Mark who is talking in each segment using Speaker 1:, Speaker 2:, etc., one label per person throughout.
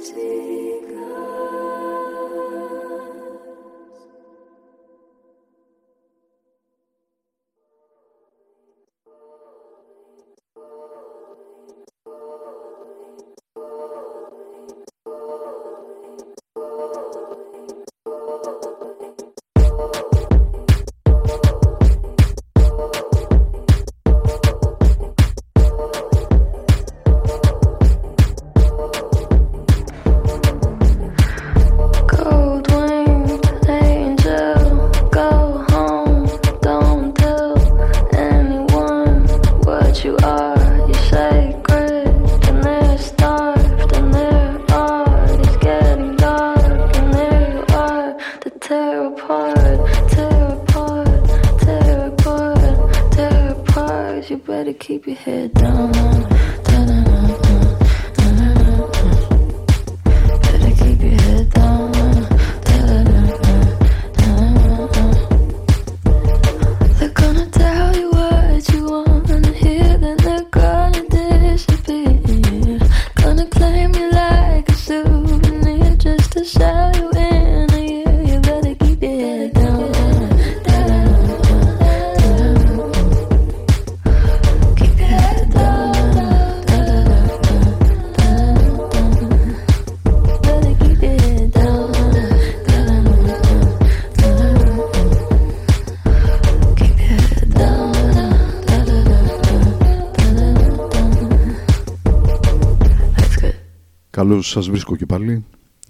Speaker 1: Καλώς σας βρίσκω και πάλι,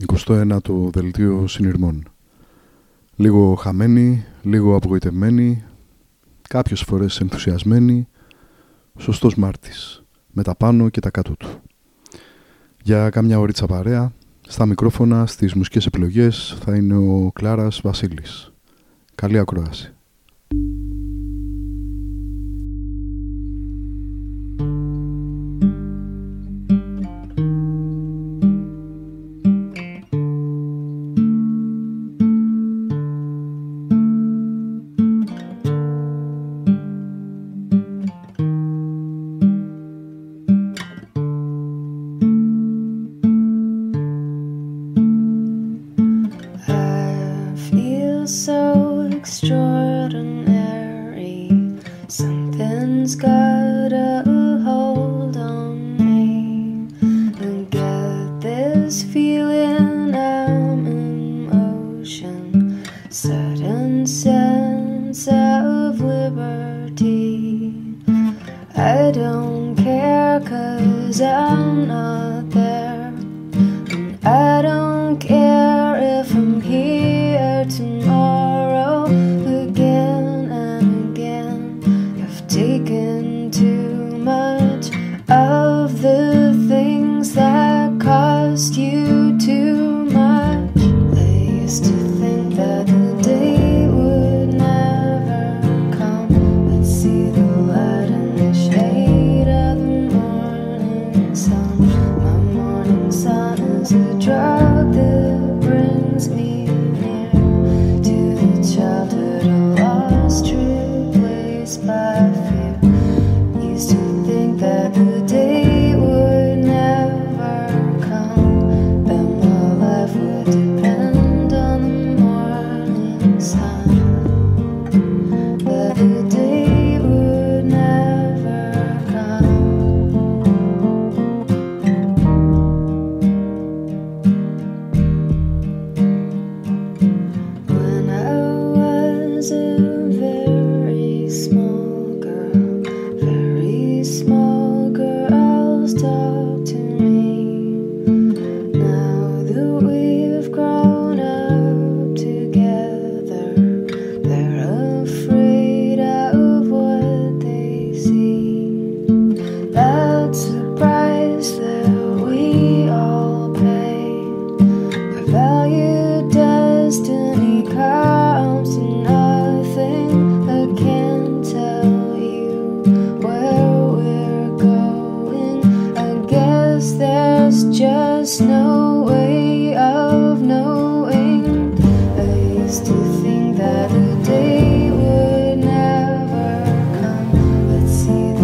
Speaker 1: 21ο δελτίο συνειρμών. Λίγο χαμένοι, λίγο απογοητευμένοι, κάποιες φορές ενθουσιασμένοι, σωστός Μάρτης, με τα πάνω και τα κάτω του. Για κάμια ωρίτσα παρέα, στα μικρόφωνα, στις μουσικές επιλογές θα είναι ο Κλάρας Βασίλης. Καλή ακρόαση.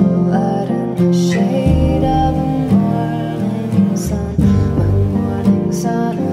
Speaker 2: Shade of the morning sun, my morning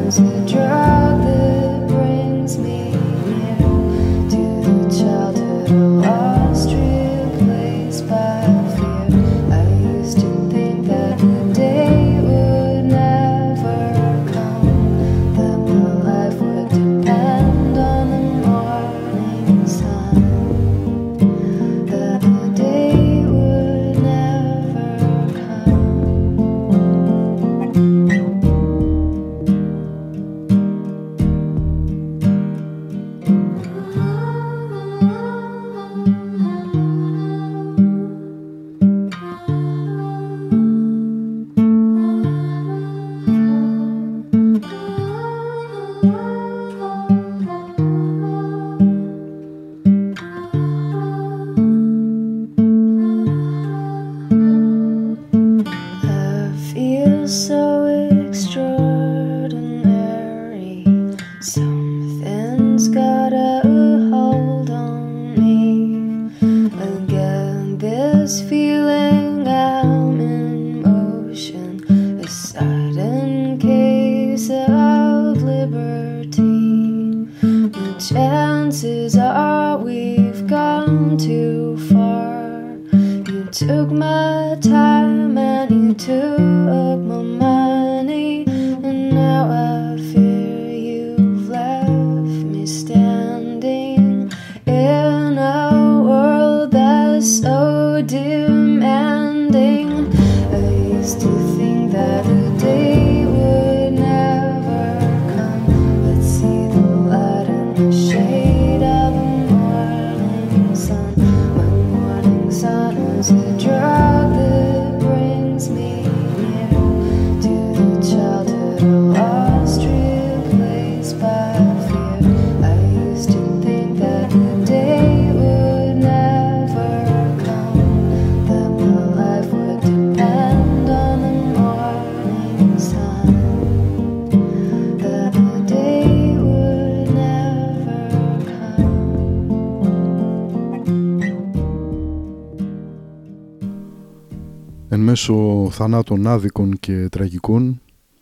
Speaker 1: Μέσω θανάτων άδικων και τραγικών,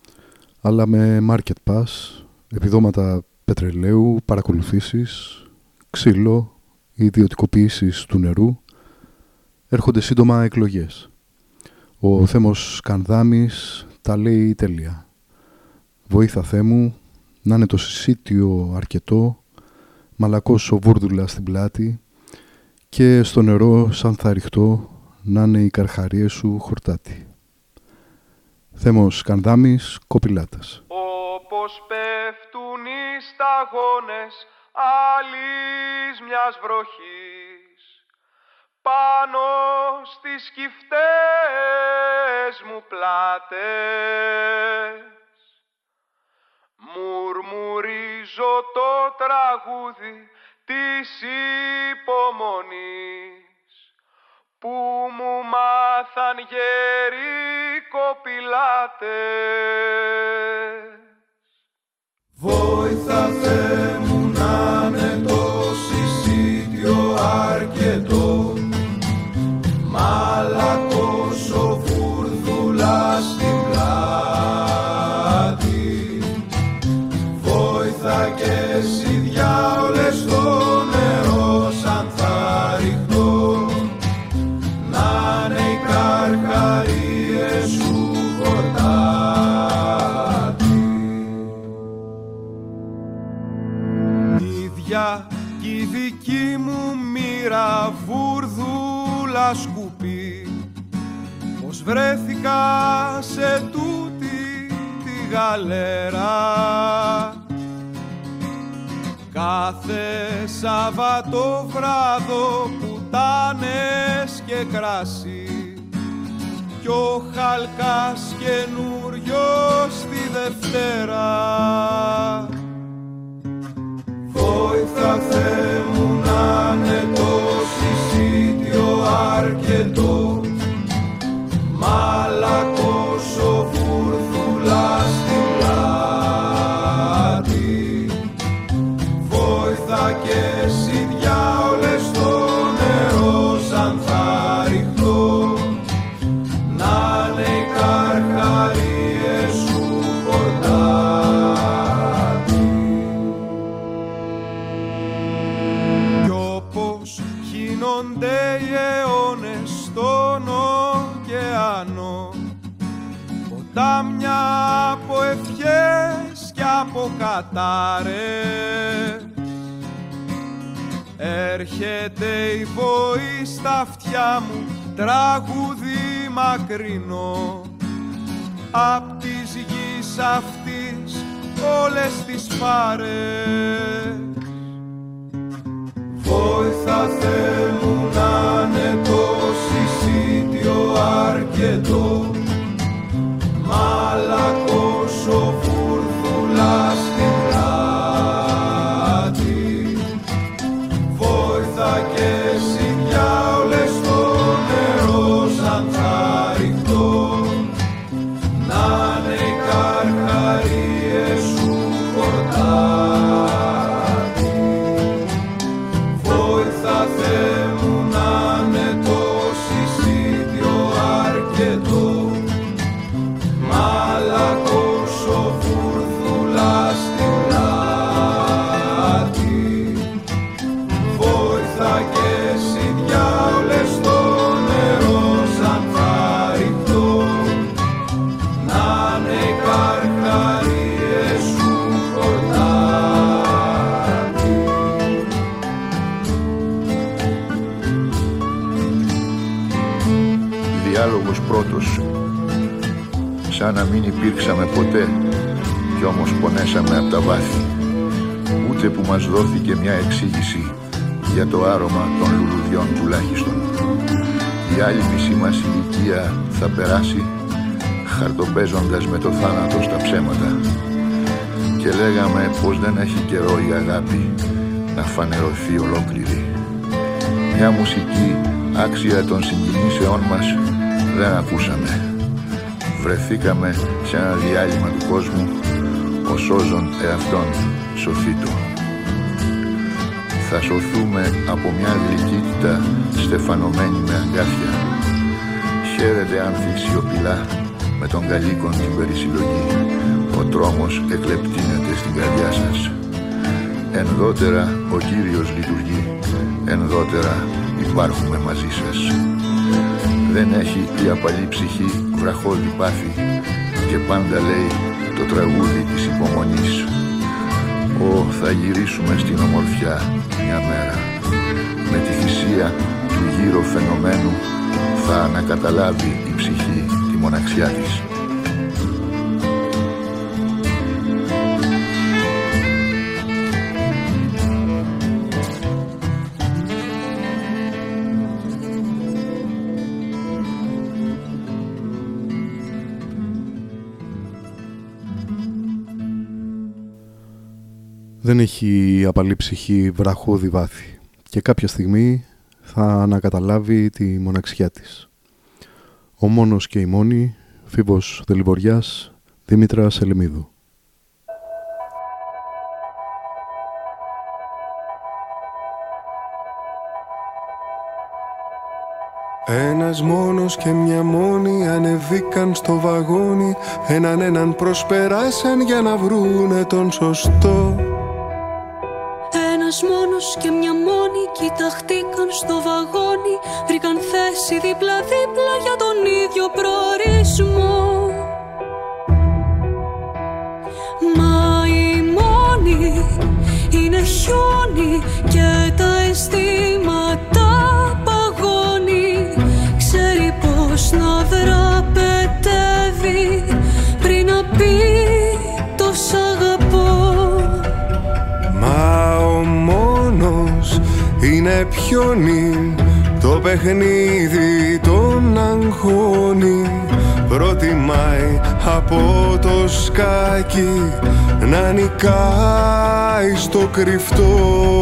Speaker 1: αλλά με market pass, επιδόματα πετρελαίου, παρακολουθήσεις, ξύλο, ιδιωτικοποιήσεις του νερού, έρχονται σύντομα εκλογές. Ο Θέμος Σκανδάμης τα λέει τέλεια. Βοήθα Θεέ μου, να είναι το συσίτιο αρκετό, μαλακός ο βούρδουλας στην πλάτη και στο νερό σαν θα ρηχτώ να είναι οι καρχαρίες σου χορτάτη. Θέμος Σκανδάμης, Κοπηλάτας.
Speaker 2: Όπως πέφτουν οι σταγόνες άλλης μιας βροχής πάνω στις σκυφτές μου πλάτες, μουρμουρίζω το τραγούδι της υπομονής που μου μάθαν γέροι κοπηλάτες.
Speaker 3: Βόηθα Θεέ μου να είναι το συσίτιο αρκετό, μαλακός ο φουρδουλάς στην πλάτη. Βόηθα και εσύ διάολε στο νερό σαν θα ρηχτώ, να είναι οι καρχαρίες σου χορτάτη. Ίδια κι η δική μου μοίρα βούρδουλα σκουπί, πως βρέθηκα σε τούτη τη γαλέρα. Κάθε Σαββατό βράδο πουτάνες και κρασί κι ο Χαλκάς καινούριος τη Δευτέρα. Βόηθα Θεέ μου να είναι το συσίτιο αρκετό, μαλακός ο βούρδουλας στην πλάτη. Βόηθα και εσύ διάολε στο νερό σαν θα ρηχτώ, να είναι οι καρχαρίες σου χορτάτη. από κατάρες. Έρχεται η βοή στα αυτιά μου, τραγούδι μακρινό, απ' της γης αυτής όλες τις φάρες. Βόηθα Θεέ μου να είναι το συσίτιο αρκετό, μαλακός ο φουρδουλάς στην πλάτη. Βόηθα και εσύ διάολε στο νερό σαν θα ρηχτώ, να είναι οι καρχαρίες σου χορτάτι. Βόηθα Θεέ μου να είναι το συσίτιο αρκετό, μαλακός ο φουρδουλάς στην πλάτη. Βόηθα και εσύ διάολε στο νερό σαν θα ρηχτώ, να είναι οι καρχαρίες σου χορτάτι.
Speaker 4: Διάλογος πρώτος. Σαν να μην υπήρξαμε ποτέ, κι όμως πονέσαμε απ' τα βάθη. Ούτε που μας δόθηκε μια εξήγηση για το άρωμα των λουλουδιών τουλάχιστον. Η άλλη μισή μας ηλικία θα περάσει χαρτοπαίζοντας με το θάνατο στα ψέματα. Και λέγαμε πως δεν έχει καιρό η αγάπη να φανερωθεί ολόκληρη. Μια μουσική άξια των συγκινήσεών μας δεν ακούσαμε. Βρεθήκαμε σε ένα διάλειμμα του κόσμου, ο σώζον εαυτόν σωθήτο. Θα σωθούμε από μια γλυκύτητα στεφανωμένη με αγκάθια. Χαίρετε άνθη σιωπηλά με τον καλίκον την περισυλλογή. Ο τρόμος εκλεπτύνεται στην καρδιά σας. Ενδότερα ο Κύριος λειτουργεί, ενδότερα υπάρχουμε μαζί σας. Δεν έχει η απαλή ψυχή βραχώδη πάθη και πάντα λέει το τραγούδι της υπομονής. Θα γυρίσουμε στην ομορφιά μια μέρα. Με τη θυσία του γύρω φαινομένου θα ανακαταλάβει η ψυχή τη μοναξιά της.
Speaker 1: Δεν έχει η απαλή ψυχή βραχώδη βάθη και κάποια στιγμή θα ανακαταλάβει τη μοναξιά της. Ο μόνος και η μόνη, Φίβος Δελιβοριάς, Δήμητρα Σελεμίδου.
Speaker 5: Ένας μόνος και μια μόνη ανεβήκαν στο βαγόνι, έναν προσπεράσαν για να βρούνε τον σωστό.
Speaker 6: Ένας μόνος και μια μόνη κοιταχτήκαν στο βαγόνι, βρήκαν θέση δίπλα-δίπλα για τον ίδιο προορισμό. Μα η μόνη είναι χιόνι και τα αισθήματα παγώνει. Ξέρει πως να δραπετεύει πριν να πει το σ' αγαπώ.
Speaker 5: Μα ο μόνος είναι πιόνι, το παιχνίδι τον αγχώνει. Προτιμάει από το σκάκι να νικάει στο κρυφτό.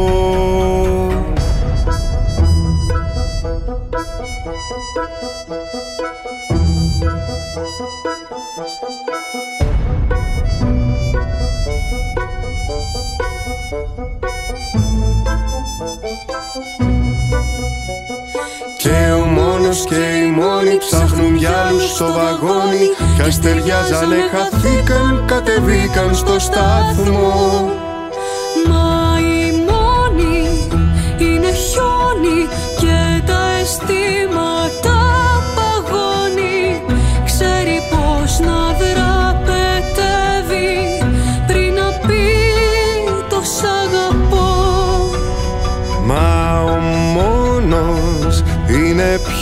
Speaker 5: Και ο μόνος και η μόνη ψάχνουν κι άλλους στο βαγόνι, κι αστεριάζανε, χαθήκαν, κατεβήκαν στο σταθμό.
Speaker 6: Μα η μόνη είναι χιόνι και τα αισθήματα παγώνει. Ξέρει πως να δραπετεύει πριν να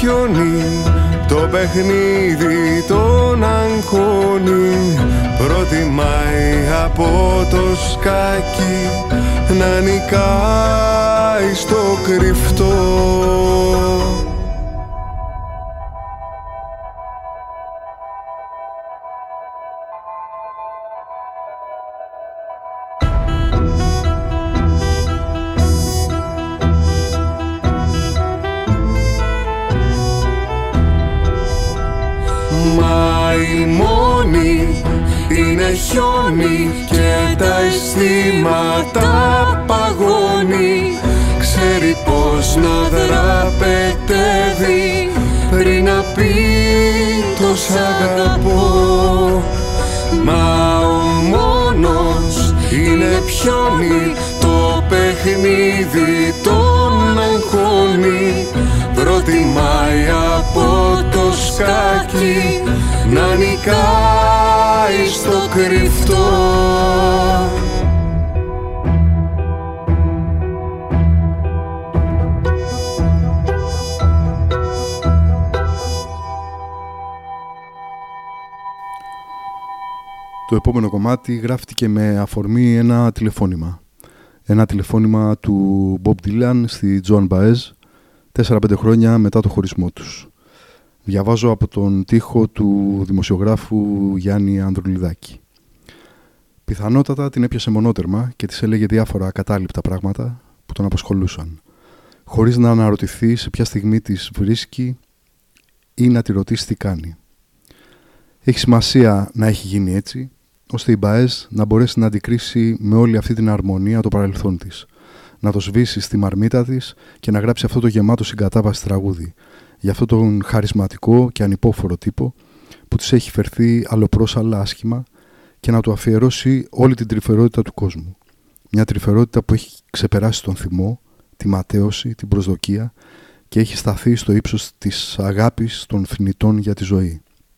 Speaker 5: χιόνι, το παιχνίδι τον αγχώνει. Προτιμάει από το σκάκι να νικάει στο κρυφτό. Είναι χιόνι και τα αισθήματα παγώνει. Ξέρει πως να δραπετεύει πριν να πει το σ' αγαπώ. Μα ο μόνος είναι πιόνι, το παιχνίδι τον αγχώνει. Προτιμάει από το σκάκι να νικάει στο κρυφτό.
Speaker 1: Το επόμενο κομμάτι γράφτηκε με αφορμή ένα τηλεφώνημα. Ένα τηλεφώνημα του Bob Dylan στη Joan Baez 4-5 χρόνια μετά το χωρισμό τους. Διαβάζω από τον τοίχο του δημοσιογράφου Γιάννη Ανδρουλιδάκη. Πιθανότατα την έπιασε μονότερμα και της έλεγε διάφορα ακατάληπτα πράγματα που τον απασχολούσαν, χωρίς να αναρωτηθεί σε ποια στιγμή της βρίσκει ή να τη ρωτήσει τι κάνει. Έχει σημασία να έχει γίνει έτσι, ώστε η Μπαέζ να μπορέσει να αντικρίσει με όλη αυτή την αρμονία το παρελθόν της, να το σβήσει στη μαρμίτα της και να γράψει αυτό το γεμάτο συγκατάβαση τραγούδι, για αυτόν τον χαρισματικό και ανυπόφορο τύπο που της έχει φερθεί αλλοπρόσαλλα άσχημα και να του αφιερώσει όλη την τρυφερότητα του κόσμου. Μια τρυφερότητα που έχει ξεπεράσει τον θυμό, τη ματέωση, την προσδοκία και έχει σταθεί στο ύψος της αγάπης των θνητών για τη ζωή.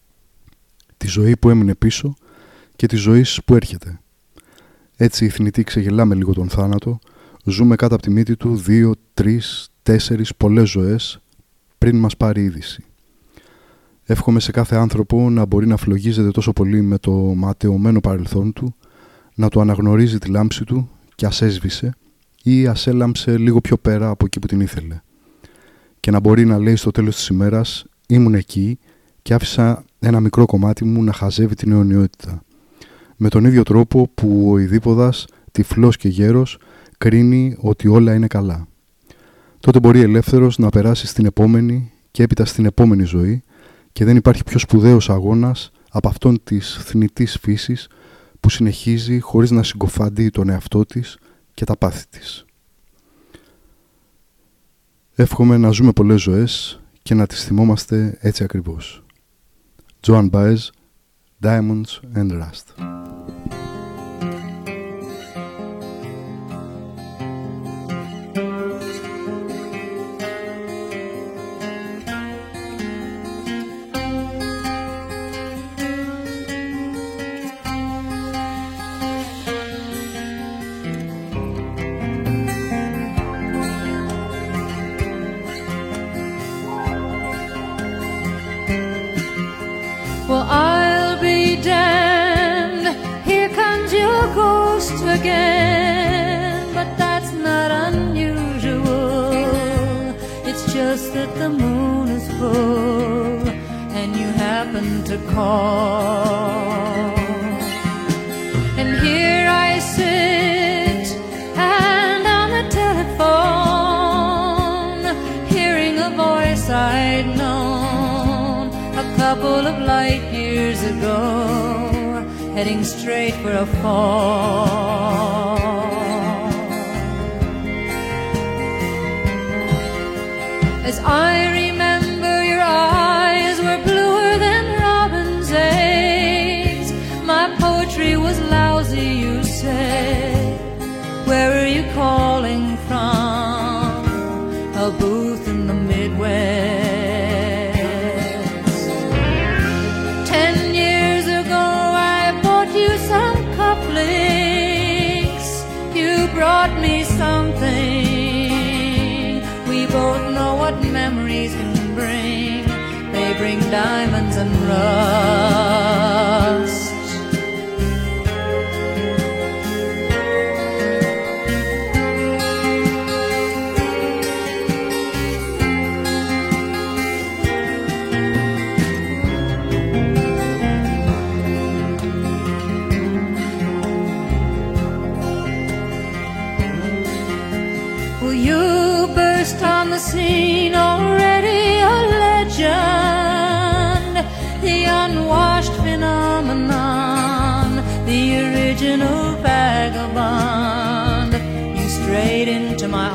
Speaker 1: Τη ζωή που έμεινε πίσω και τη ζωή που έρχεται. Έτσι οι θνητοί ξεγελάμε λίγο τον θάνατο, ζούμε κάτω από τη μύτη του 2, 3, 4 πολλές ζωές πριν μας πάρει είδηση. Εύχομαι σε κάθε άνθρωπο να μπορεί να φλογίζεται τόσο πολύ με το ματαιωμένο παρελθόν του, να του αναγνωρίζει τη λάμψη του και ας έσβησε ή ας έλαμψε λίγο πιο πέρα από εκεί που την ήθελε. Και να μπορεί να λέει στο τέλος της ημέρας «Ήμουν εκεί και άφησα ένα μικρό κομμάτι μου να χαζεύει την αιωνιότητα». Με τον ίδιο τρόπο που ο ειδίποδας, τυφλός και γέρος, κρίνει ότι όλα είναι καλά. Τότε μπορεί ελεύθερος να περάσει στην επόμενη και έπειτα στην επόμενη ζωή και δεν υπάρχει πιο σπουδαίος αγώνας από αυτόν της θνητής φύσης που συνεχίζει χωρίς να συγκοφαντεί τον εαυτό της και τα πάθη της. Εύχομαι να ζούμε πολλές ζωές και να τις θυμόμαστε έτσι ακριβώς. Joan Baez, Diamonds and Rust.
Speaker 6: Well, I'll be damned, here comes your ghost again. But that's not unusual, it's just that the moon is full and you happen to call. And here I sit and on the telephone, hearing a voice I'd known a couple of light years ago, heading straight for a fall. As I remember, your eyes were bluer than robin's eggs. My poetry was lousy, you said. Where are you calling from? A booth in the Midwest. 10 years ago I bought you some cufflinks. You brought me something. We both know what memories can bring. bring diamonds and rust. On the scene, already a legend, the unwashed phenomenon, the original vagabond. You strayed into my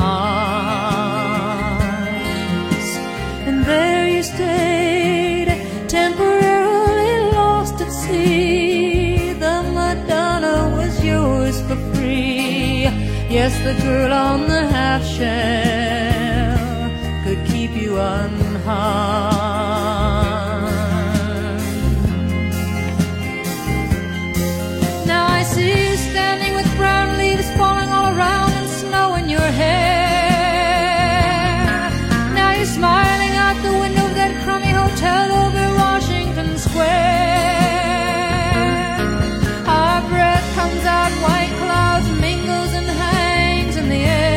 Speaker 6: arms, and there you stayed, temporarily lost at sea. The Madonna was yours for free. Yes, the girl on the half shell could keep you unharmed. Now I see you standing with brown leaves falling all around and snow in your hair. Now you're smiling out the window of that crummy hotel over Washington Square. Our breath comes out, white clouds mingles and hangs in the air.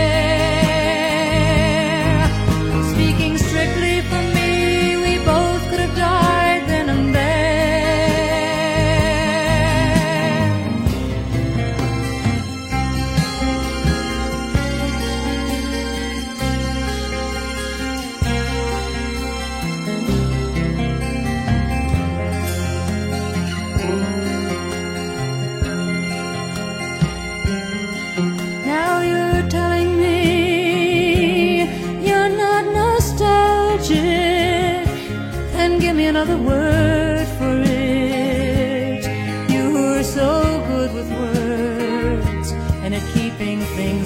Speaker 6: Another word for it. You were so good with words and at keeping things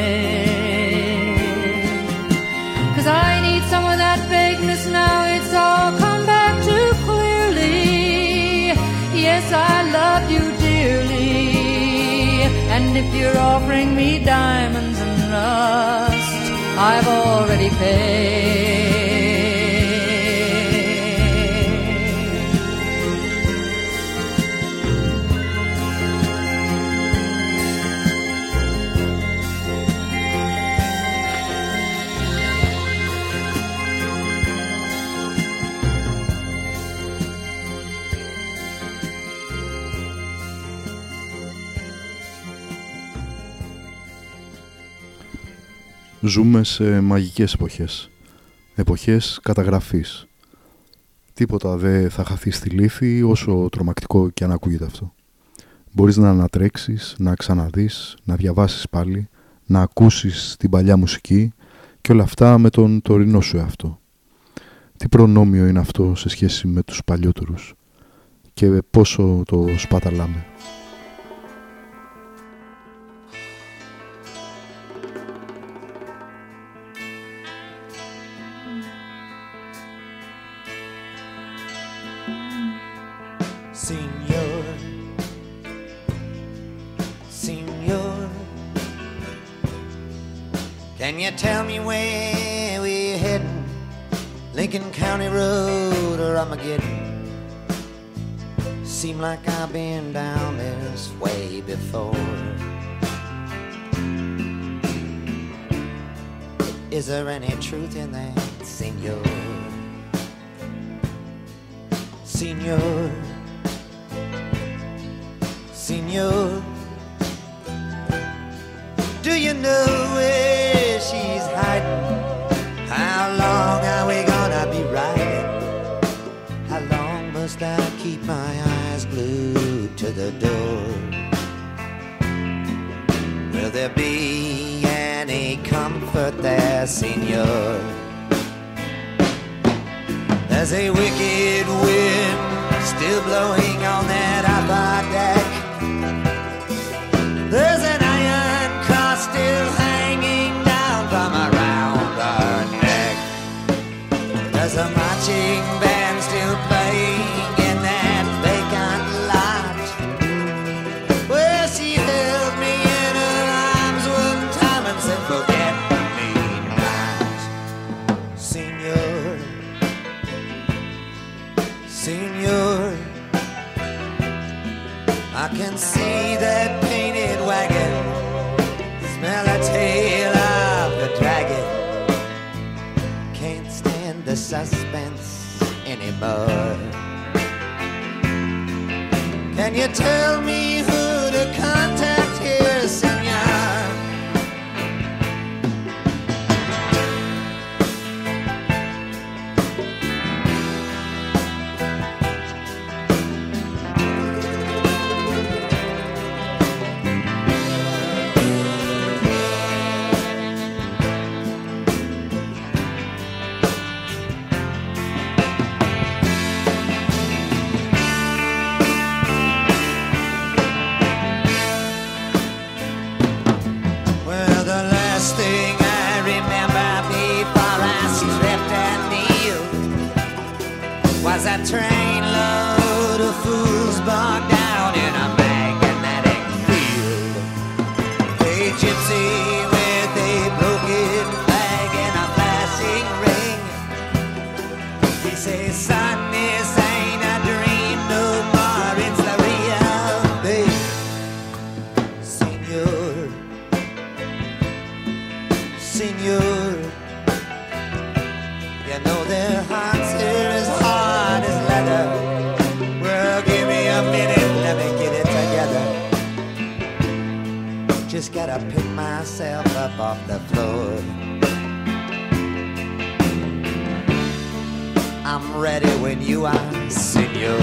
Speaker 6: vague. 'Cause I need some of that vagueness now. It's all come back too clearly. Yes, I love you dearly, and if you're offering me diamonds and rust, I've already paid.
Speaker 1: Ζούμε σε μαγικές εποχές. Εποχές καταγραφής. Τίποτα δεν θα χαθεί στη λύθη, όσο τρομακτικό και αν ακούγεται αυτό. Μπορείς να ανατρέξεις, να ξαναδείς, να διαβάσεις πάλι, να ακούσεις την παλιά μουσική και όλα αυτά με τον τωρινό σου εαυτό. Τι προνόμιο είναι αυτό σε σχέση με τους παλιότερους και πόσο το σπαταλάμε.
Speaker 7: Can you tell me where we're heading? Lincoln County Road or Armageddon? Seem like I've been down this way before. Is there any truth in that, senor? Senor, senor, do you know where she's hiding? How long are we gonna be riding? How long must I keep my eyes glued to the door? Will there be any comfort there, senor? There's a wicked wind still blowing on that upper deck. There's an iron cross still hanging down from around our neck. There's a marching band still playing in that vacant lot where she held me in her arms one time and said, forget me not, senor. see that painted wagon, smell the tail of the dragon. Can't stand the suspense anymore. Can you tell me who to contact here, senor? A train load of fools bogged down in a magnetic field. A gypsy with a broken flag and a flashing ring. He says, son, this ain't a dream no more, it's the real thing. Senor, senor, you know their hearts are as hard as leather. Well, give me a minute, let me get it together. Just gotta pick myself up off the floor. I'm ready when you are, senor.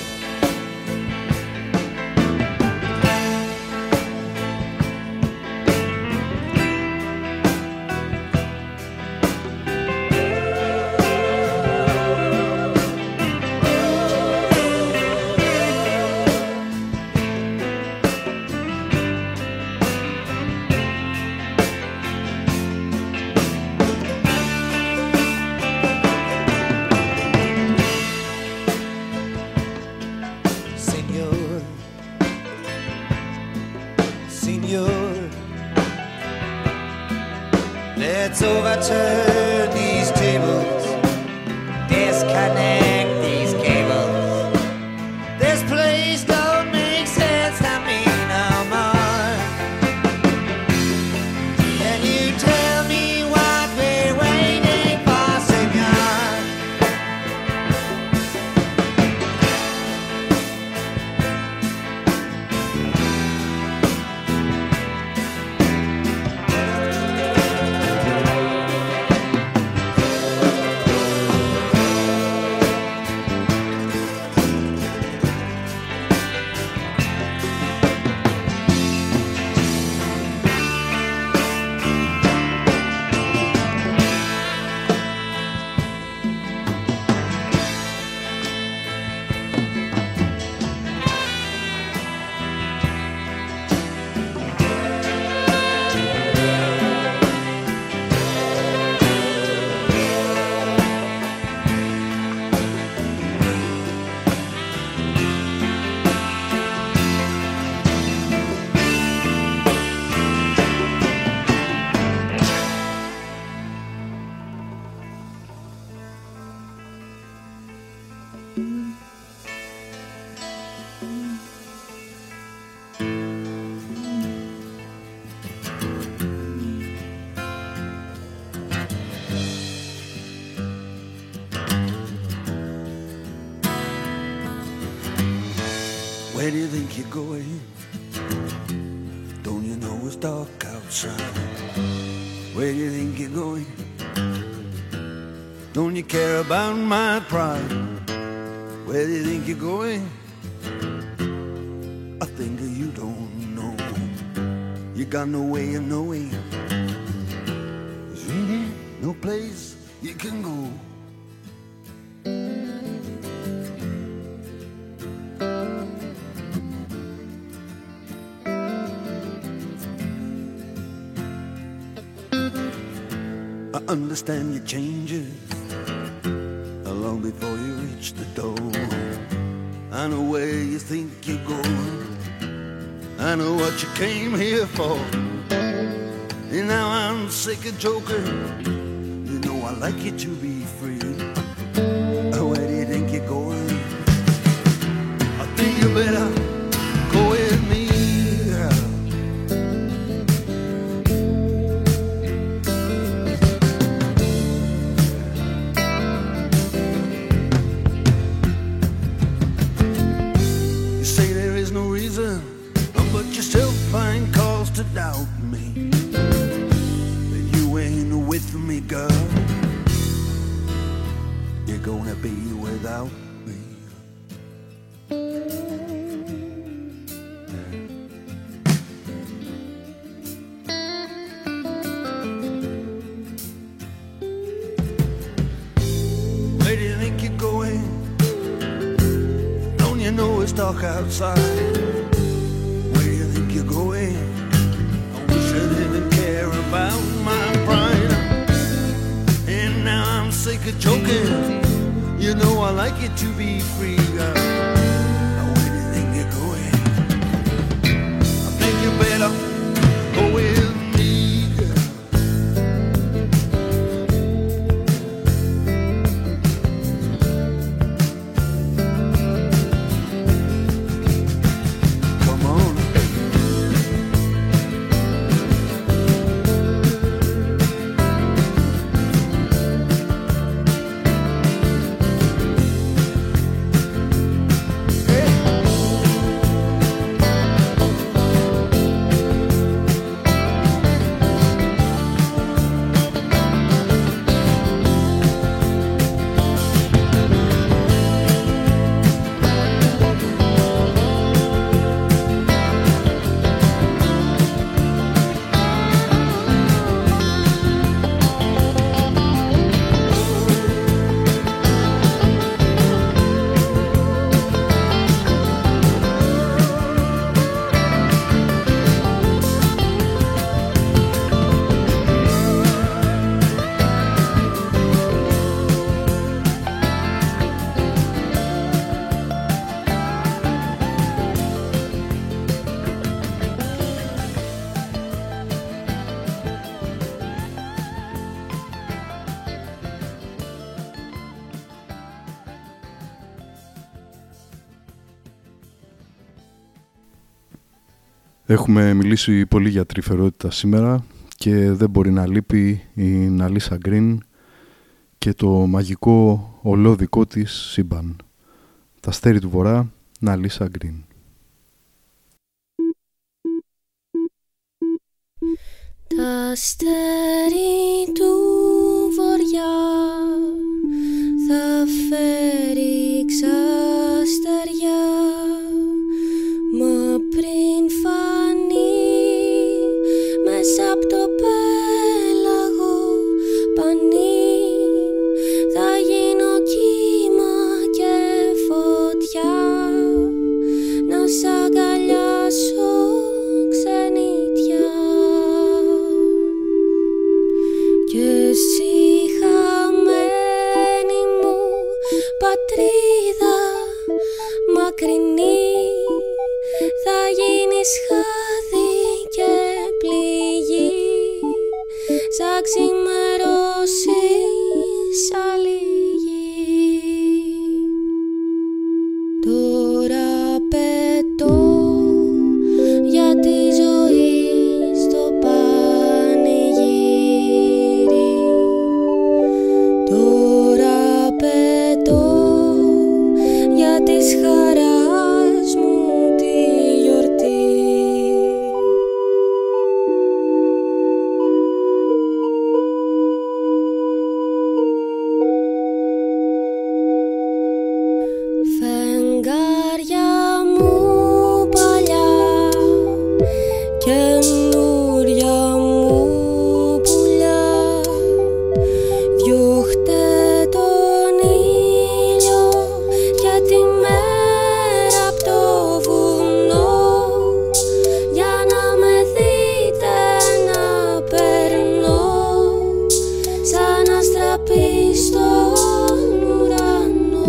Speaker 7: Let's overturn these tables, disconnect these cables. This place don't make sense to me no more. Can you tell me what we're waiting for, senor?
Speaker 8: Where do you think you're going? Don't you know it's dark outside? Where do you think you're going? Don't you care about my pride? Where do you think you're going? I think you don't know. You got no way of knowing. There's really no place you can go. I understand your changes long before you reach the door. I know where you think you're going. I know what you came here for. And now I'm sick of joking. You know I like you to be free. Where do you think you're going? I think you better go with me. still find cause to doubt me, that you ain't with me, girl. You're gonna be without me. Where do you think you're going? Don't you know it's dark outside? Where do you think you're going? I wish I didn't care about my pride. And now I'm sick of joking. You know I like it to be free, girl. Now where do you think you're going? I think you better go with me, girl. Come on.
Speaker 1: Έχουμε μιλήσει πολύ για τρυφερότητα σήμερα και δεν μπορεί να λείπει η Ναλίσα Γκριν και το μαγικό ολόδικό της σύμπαν. Τα αστέρι του Βορρά, Ναλίσα Γκριν.
Speaker 9: Τα αστέρι του Βοριά θα φέρει ξαστεριά, μα πριν φανεί μέσα απ' το πέλαγο πανί, θα γίνω κύμα και φωτιά, να σ' αγκαλιάσω ξενιτιά. Και εσύ χαμένη μου πατρίδα μακρινή, θα γίνεις χάδι και πληγή, σαν ξημερώσεις άλλη γη. Τώρα πετώ για τη ζωή στο πανηγύρι, τώρα πετώ για της χαράς μου τη γιορτή. Φεγγάρια μου παλιά, καινούρια μου πουλιά, διώχτε τον ήλιο για τη μέρα απ' το βουνό, για να με δείτε να περνώ σαν αστραπή στον ουρανό.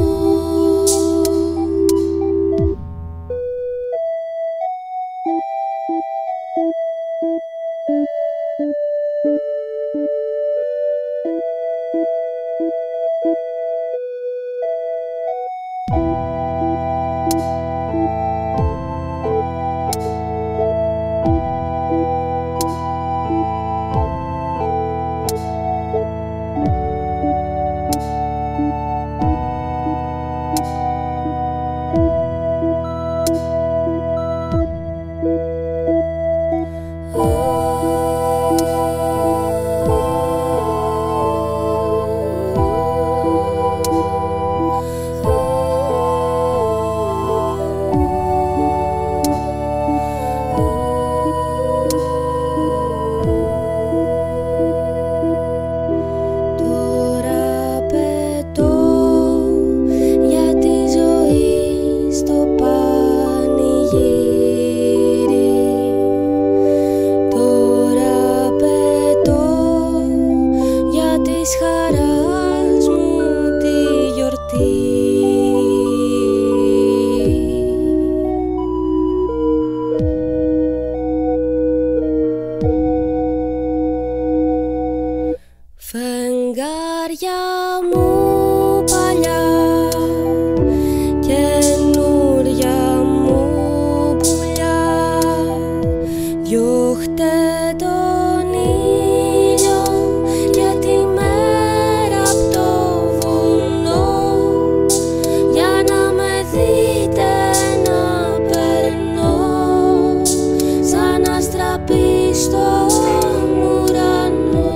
Speaker 9: Διώχτε τον ήλιο για τη μέρα απ' το βουνό, για να με δείτε να περνώ σαν αστραπή στον ουρανό.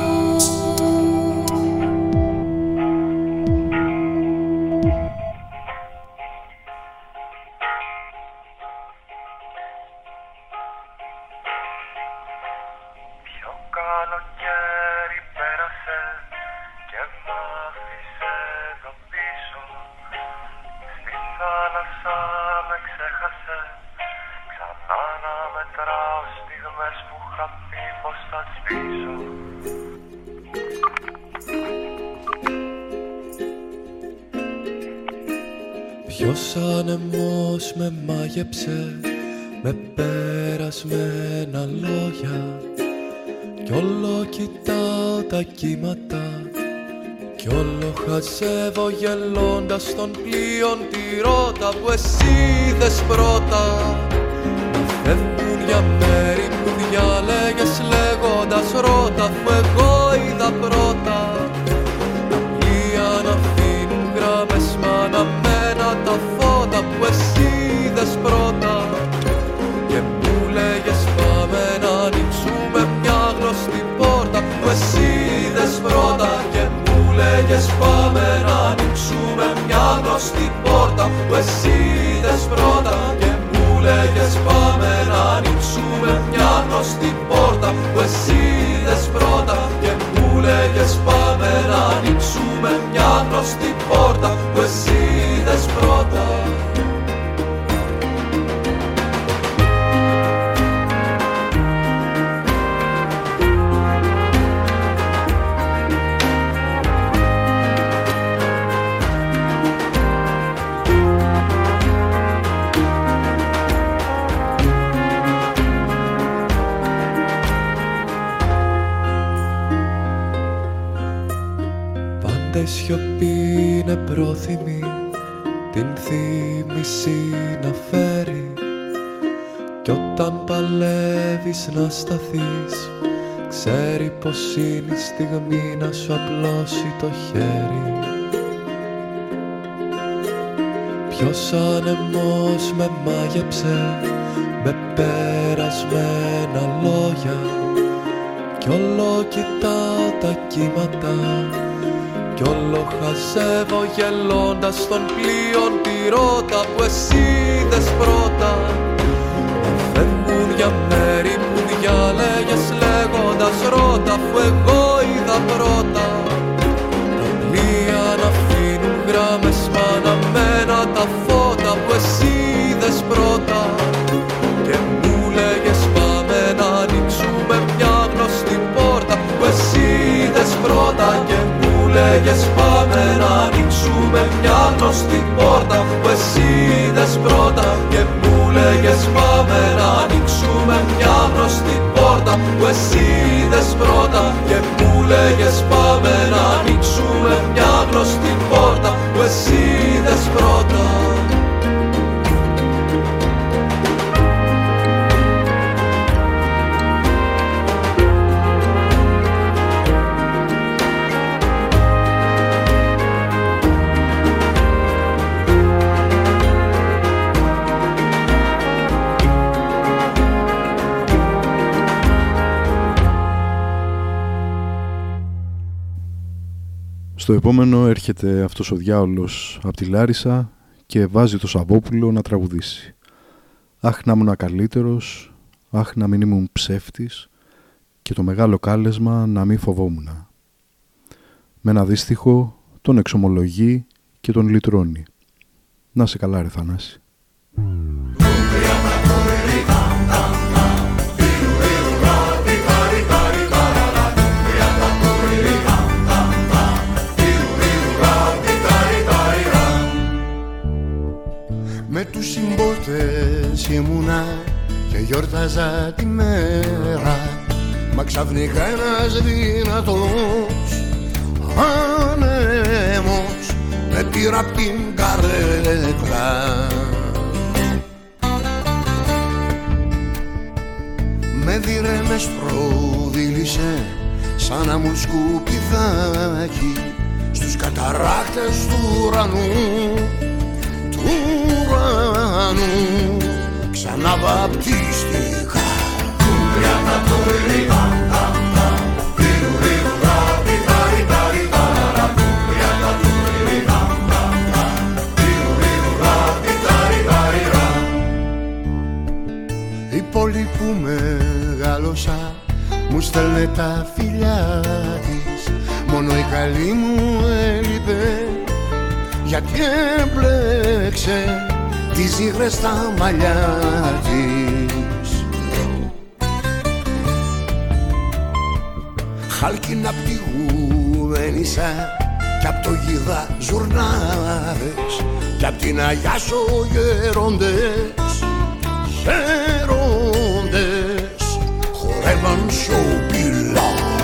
Speaker 10: Καλοκαίρι πέρασε και μ' άφησε εδώ πίσω. Στη θάλασσα με ξέχασε, ξανά να μετράω στιγμές που είχα πει πως θα σβήσω.
Speaker 11: Ποιος άνεμος με μάγεψε με περασμένα λόγια, κι όλο κοιτάω τα κύματα κι όλο χαζεύω γελώντας των πλοίων τη ρότα που εσύ είδες πρώτα. Να φεύγουν για μέρη που διάλεγες λέγοντας ρότα, που εγώ είδα πρώτα. Τα πλοία να αφήνουν γράμμες μ' αναμένα τα φώτα που εσύ είδες πρώτα. Και μου λέγες πάμε να ανοίξουμε μια γνωστή πόρτα που εσύ είδες πρώτα. Και μου λέγες πάμε να ανοίξουμε μια γνωστή πόρτα που εσύ είδες πρώτα. Και μου λέγες πάμε να ανοίξουμε μια γνωστή πόρτα που εσύ είδες πρώτα. Και μου λέγες πάμε να ανοίξουμε μια γνωστή πόρτα που εσύ είδες πρώτα. Η σιωπή είναι πρόθυμη την θύμηση να φέρει, κι όταν παλεύεις να σταθείς ξέρει πως είναι η στιγμή να σου απλώσει το χέρι. Ποιος άνεμος με μάγεψε με περασμένα λόγια, κι όλο κοιτάω τα κύματα κι όλο χαζεύω γελώντας των πλοίων τη ρότα που εσύ είδες πρώτα. Να φεύγουν για μέρη που διάλεγες λέγοντας ρότα, που εγώ είδα πρώτα. Τα πλοία να αφήνουν γράμμες μ' αναμένα τα φώτα που εσύ είδες πρώτα. Και μου λέγες πάμε να ανοίξουμε μια γνωστή πόρτα που εσύ είδες πρώτα. Και μου λέγες πάμε να ανοίξουμε μια γνωστή πόρτα που εσύ είδες πρώτα. Και μου λέγες πάμε να ανοίξουμε μια γνωστή πόρτα που εσύ είδες πρώτα. Και μου λέγες πάμε να ανοίξουμε μια γνωστή πόρτα που εσύ είδες πρώτα.
Speaker 1: Στο επόμενο έρχεται αυτός ο διάολος από τη Λάρισα και βάζει το Σαββόπουλο να τραγουδήσει. Αχ να ήμουν καλύτερος, αχ να μην ήμουν ψεύτης και το μεγάλο κάλεσμα να μην φοβόμουν. Με ένα δύστιχο τον εξομολογεί και τον λυτρώνει. Να σε καλά ρε Θανάση.
Speaker 8: Με τους συμπότες ήμουνα και γιόρταζα τη μέρα, μα ξαφνικά ένας δυνατός άνεμος με πήρα απ' την καρέκλα. έδιρε με σπροδίλησε σαν να μου σκουπιδάκι στους καταράκτες του ουρανού, του ουρανού ξανά βαπτίστηκα. Η πόλη που μεγάλωσα μου στέλνε τα φιλιά της, μόνο η καλή μου έλειπε γιατί έμπλεξε τις ζύγρες στα μαλλιά της. Χάλκινα απ' τη γουδένισσα κι απ' το γίδα ζουρνάδες κι απ' την Αγιάσο γέροντες, γέροντες χορεύαν σιωπηλά.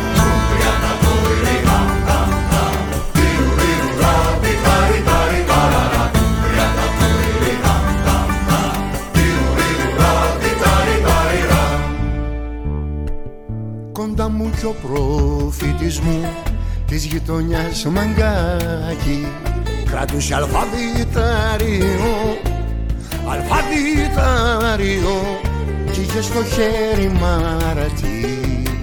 Speaker 8: Κοντά μου κι ο προφήτης μου της γειτονιάς μαγκάκι κράτουσε αλφαβητάριο, αλφαβητάριο κι είχε στο χέρι μάρατη.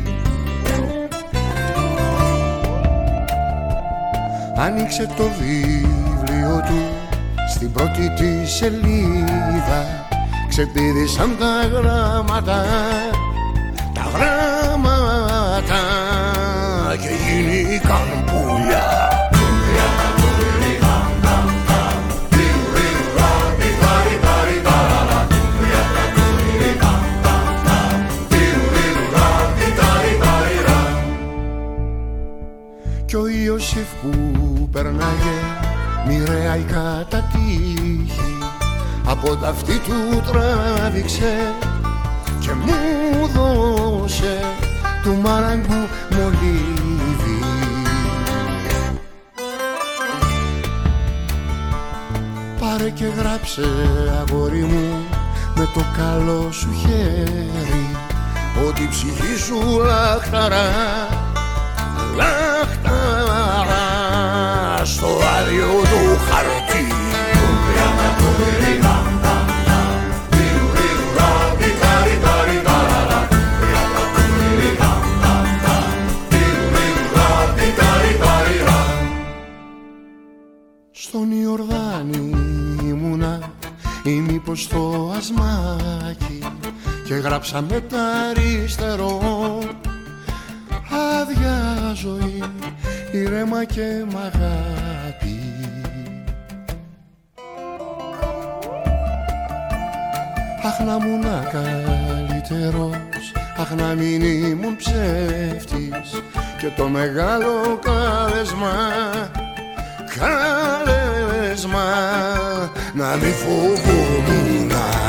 Speaker 8: Άνοιξε το βιβλίο του στην πρώτη τη σελίδα, ξεπήδησαν τα γράμματα, τα γράμματα και γίνηκαν πουλιά. Κι ο Ιωσήφ που περνάγε μοιραία η κατατύχη από τα αυτή του τράβηξε και μου δώσε του μαραγκού μολύβι. Πάρε και γράψε αγόρι μου με το καλό σου χέρι ότι η ψυχή σου λαχταρά, λαχταρά στο άδειο του χαρτί. Στον Ιορδάνη ήμουνα ή μήπως στο Ασμάκι και γράψα με τα αριστερό άδεια ζωή, ήρεμα και μ' αγάπη. Αχ να μου να καλύτερος, αχ να μην ήμουν ψεύτης και το μεγάλο κάλεσμα, κάλεσμα να μη φοβόμουν.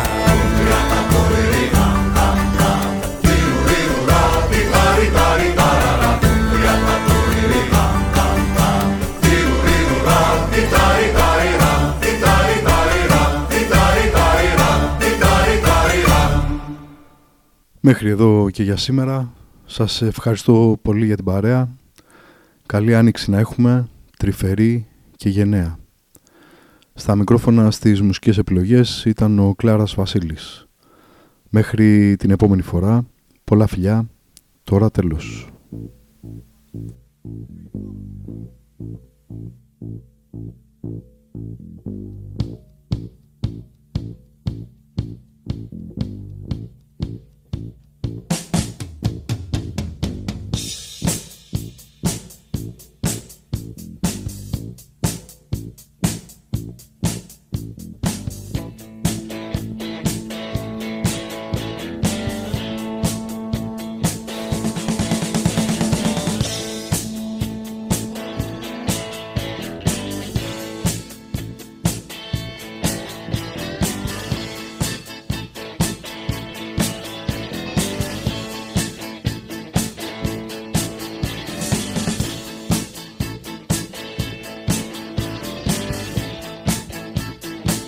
Speaker 1: Μέχρι εδώ και για σήμερα. Σας ευχαριστώ πολύ για την παρέα. Καλή άνοιξη να έχουμε, τρυφερή και γενναία. Στα μικρόφωνα στις μουσικές επιλογές ήταν ο Κλάρας Βασίλης. Μέχρι την επόμενη φορά, πολλά φιλιά, τώρα τέλος.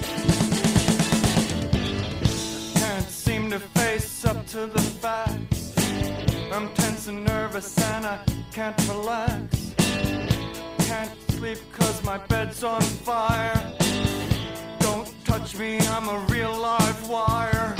Speaker 2: To the facts.
Speaker 12: I'm tense and nervous and I can't relax. Can't sleep 'cause my bed's on fire. Don't touch me, I'm a real live wire.